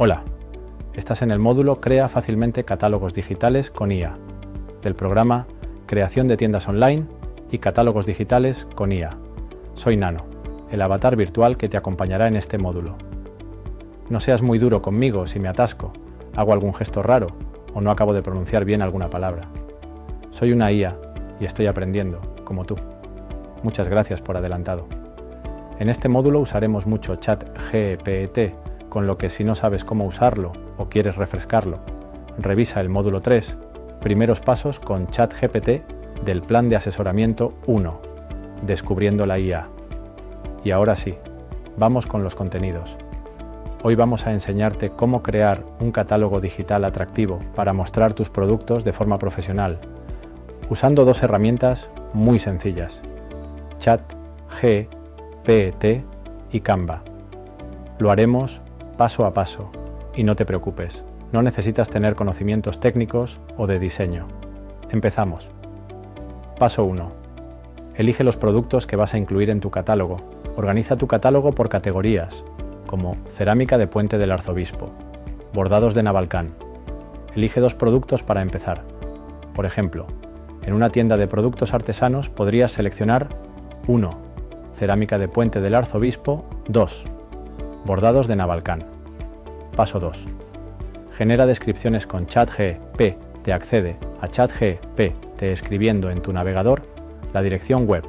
Hola, estás en el módulo Crea fácilmente catálogos digitales con IA, del programa Creación de tiendas online y catálogos digitales con IA. Soy Nano, el avatar virtual que te acompañará en este módulo. No seas muy duro conmigo si me atasco, hago algún gesto raro o no acabo de pronunciar bien alguna palabra. Soy una IA y estoy aprendiendo, como tú. Muchas gracias por adelantado. En este módulo usaremos mucho ChatGPT, con lo que si no sabes cómo usarlo o quieres refrescarlo, revisa el módulo 3, primeros pasos con ChatGPT del plan de asesoramiento 1, descubriendo la IA. Y ahora sí, vamos con los contenidos. Hoy vamos a enseñarte cómo crear un catálogo digital atractivo para mostrar tus productos de forma profesional, usando dos herramientas muy sencillas, ChatGPT y Canva. Lo haremos paso a paso, y no te preocupes, no necesitas tener conocimientos técnicos o de diseño. Empezamos. Paso 1. Elige los productos que vas a incluir en tu catálogo. Organiza tu catálogo por categorías, como cerámica de Puente del Arzobispo, bordados de Navalcán. Elige 2 productos para empezar. Por ejemplo, en una tienda de productos artesanos podrías seleccionar 1. Cerámica de Puente del Arzobispo. 2. Bordados de Navalcán. Paso 2. Genera descripciones con ChatGPT. Accede a ChatGPT escribiendo en tu navegador la dirección web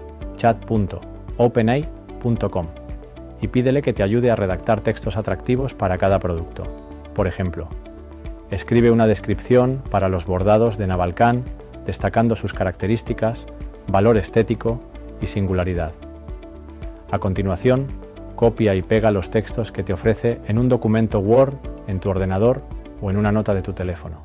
chat.openai.com y pídele que te ayude a redactar textos atractivos para cada producto. Por ejemplo, escribe una descripción para los bordados de Navalcán, destacando sus características, valor estético y singularidad. A continuación, copia y pega los textos que te ofrece en un documento Word, en tu ordenador o en una nota de tu teléfono.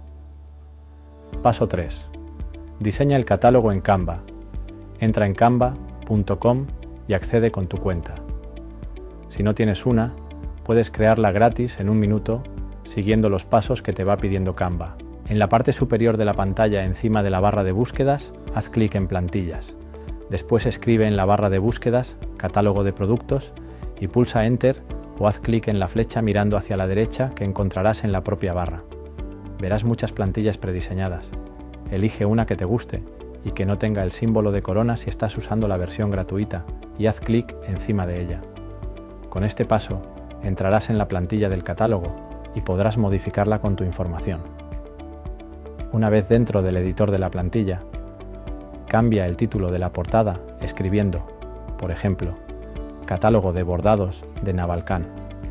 Paso 3. Diseña el catálogo en Canva. Entra en canva.com y accede con tu cuenta. Si no tienes una, puedes crearla gratis en un minuto siguiendo los pasos que te va pidiendo Canva. En la parte superior de la pantalla, encima de la barra de búsquedas, haz clic en Plantillas. Después escribe en la barra de búsquedas Catálogo de productos y pulsa Enter o haz clic en la flecha mirando hacia la derecha que encontrarás en la propia barra. Verás muchas plantillas prediseñadas. Elige una que te guste y que no tenga el símbolo de corona si estás usando la versión gratuita y haz clic encima de ella. Con este paso, entrarás en la plantilla del catálogo y podrás modificarla con tu información. Una vez dentro del editor de la plantilla, cambia el título de la portada escribiendo, por ejemplo, Catálogo de bordados de Navalcán.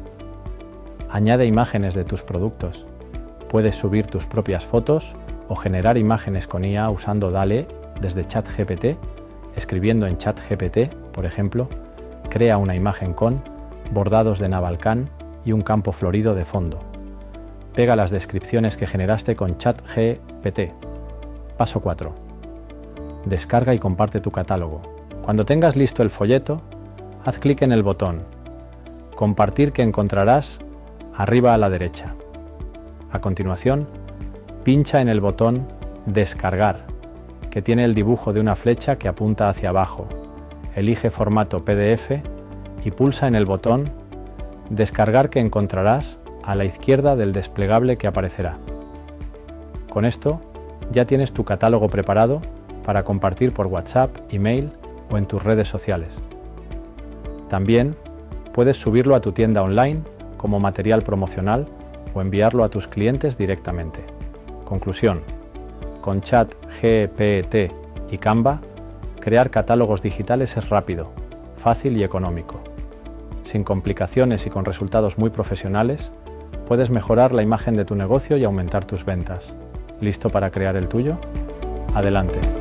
Añade imágenes de tus productos. Puedes subir tus propias fotos o generar imágenes con IA usando DALL-E desde ChatGPT, escribiendo en ChatGPT, por ejemplo, crea una imagen con bordados de Navalcán y un campo florido de fondo. Pega las descripciones que generaste con ChatGPT. Paso 4. Descarga y comparte tu catálogo. Cuando tengas listo el folleto, haz clic en el botón Compartir que encontrarás arriba a la derecha. A continuación, pincha en el botón Descargar, que tiene el dibujo de una flecha que apunta hacia abajo. Elige formato PDF y pulsa en el botón Descargar que encontrarás a la izquierda del desplegable que aparecerá. Con esto, ya tienes tu catálogo preparado para compartir por WhatsApp, email o en tus redes sociales. También puedes subirlo a tu tienda online como material promocional o enviarlo a tus clientes directamente. Conclusión: con ChatGPT y Canva, crear catálogos digitales es rápido, fácil y económico. Sin complicaciones y con resultados muy profesionales, puedes mejorar la imagen de tu negocio y aumentar tus ventas. ¿Listo para crear el tuyo? Adelante.